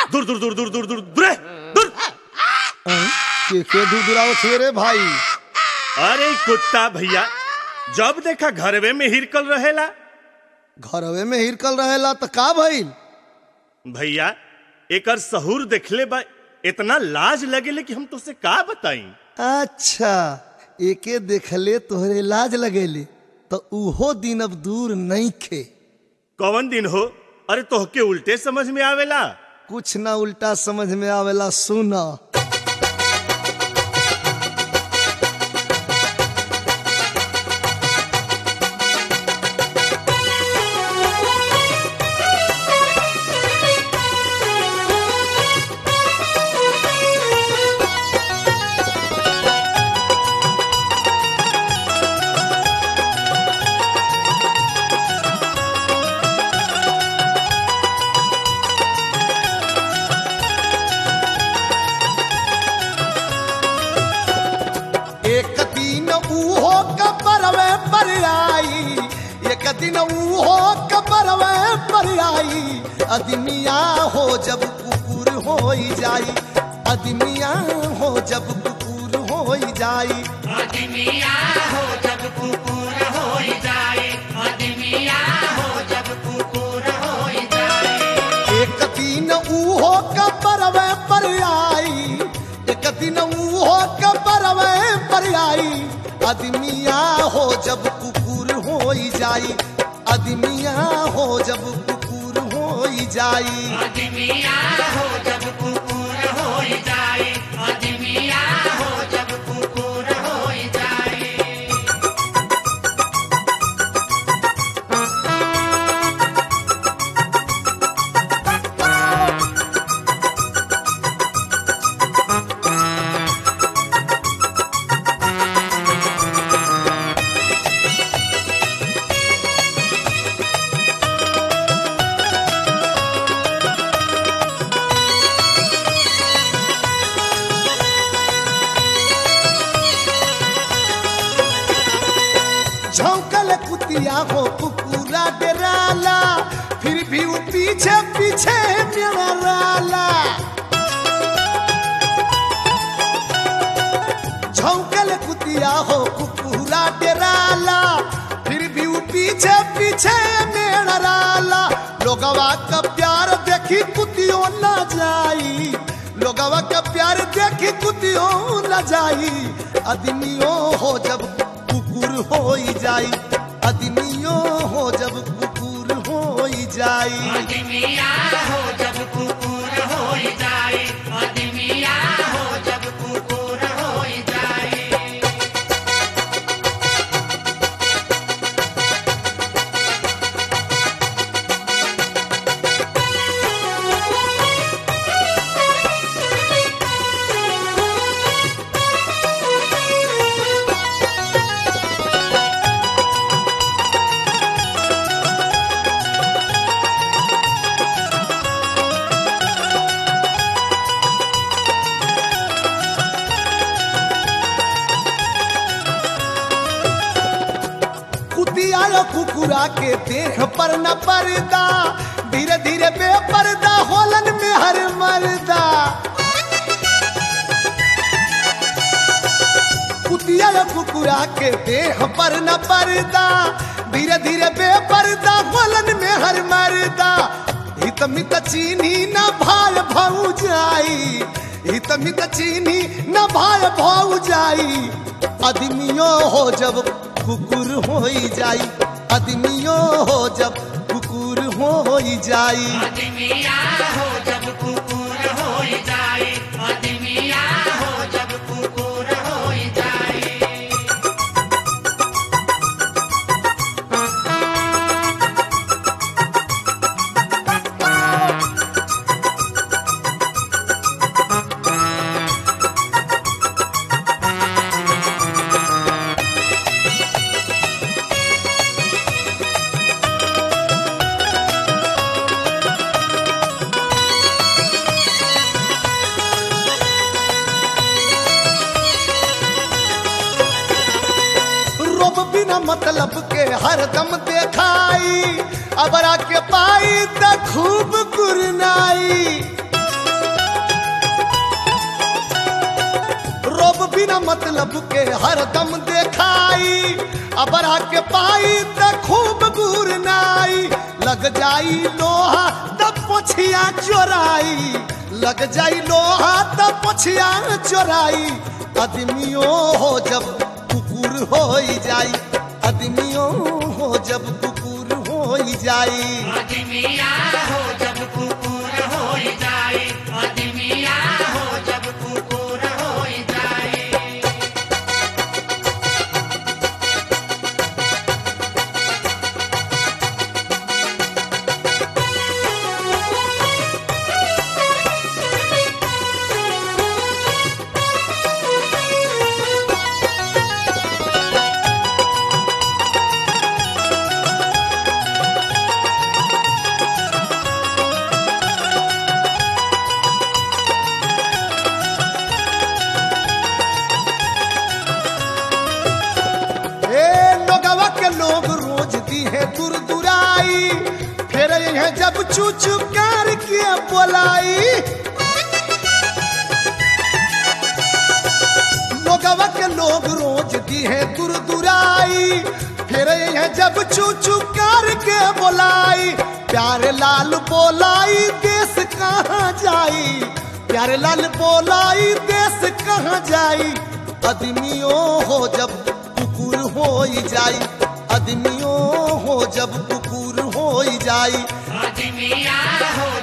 दूर दूर दूर दूर दूर दूर दूर दूर। के दूर दुराओ छे रे भाई? अरे कुत्ता भैया, जब देखा घरवे में हिरकल रहेला। घरवे में हिरकल रहेला तो का भइल? भैया एकर सहूर देखले बा, इतना लाज लगेले कि हम तुझसे का बताई। अच्छा, एके देखले तोहरे लाज लगेले तो उहो दिन अब दूर नहीं खे। कौन दिन हो? अरे तोहके उल्टे समझ में आवेला। कुछ ना उल्टा समझ में आवेला, सुना। दिन उहो कबरवे पर आई, अदमिया हो जब कुकुर हो जाई, अदमिया हो जब कुकुर हो जाई, अदमिया हो जब कुकुर हो जाई, अदमिया हो जब कुकुर हो जाई। एक दिन उहो कबरवे पर आई, एक दिन उहो कबरवे पर आई, अदमिया हो जब कुकुर हो जाई, अदमिया हो जब कुकुर हो जाई, अदमिया हो जब कुकुर हो जाई, अदमिया हो जब कुकुर हो जाई। झोंकल कुतिया हो कुकुरा डराला, फिर भी वो पीछे पीछे मेराला। झोंकल कुतिया हो कुकुरा डराला, फिर भी वो पीछे पीछे मेराला। लोगवा का प्यार देखी कुतियों न जाई, लोगवा का प्यार देखी कुतियों न जाई, अदमियों हो जब कुकुर हो जाई, अदमियों हो जब कुकुर हो जाई, अदमिया हो जब कुकुर हो जाई, अदमिया हो जब कुकुर हो जाई। कुकुरा के देख पर न पर्दा, धीरे धीरे बेपर्दा होलन में हर मर्दा। कुतिया कुकुरा के देख पर न पर्दा, धीरे धीरे बेपर्दा होलन में हर मर्दा। हित मित चीनी न भाई भाऊ जाई, हित मित चीनी न भाई भाऊ जाई, अदमियों हो जब कुकुर हो जाई, अदमियों हो जब कुकुर हो जाई, अदमिया हो जब कुकुर हो जाई, अदमिया हो जब कुकुर हो जाई। मतलब के हरदम देखाई, अबरा के पाई त खूब गुरनाई। रोब बिना मतलब के हरदम देखाई अबरा के पाई त खूब गुरनाई लग जाई लोहा त पोछिया चोराई लग जाई लोहा त पोछिया चोराई आदमियों हो जब कुकुर हो जाई आदमियों हो जब कुकुर हो जाई आदमिया हो जब कुकुर हो जाए आदमिया हो जब कुकुर हो जाए लोग रोज दी है दूर दुराई फिर यह जब चूचू कार के बोलाई लोगवा के लोग रोज दी है दूर दुराई फिर यह जब चूचू कार के बोलाई प्यारे लाल बोलाई देश कहाँ जाई प्यारे लाल बोलाई देश कहाँ जाई आदमियों हो जब कुकुर हो जाई आदमियों हो जब कुकुर हो जाई आदमिया हो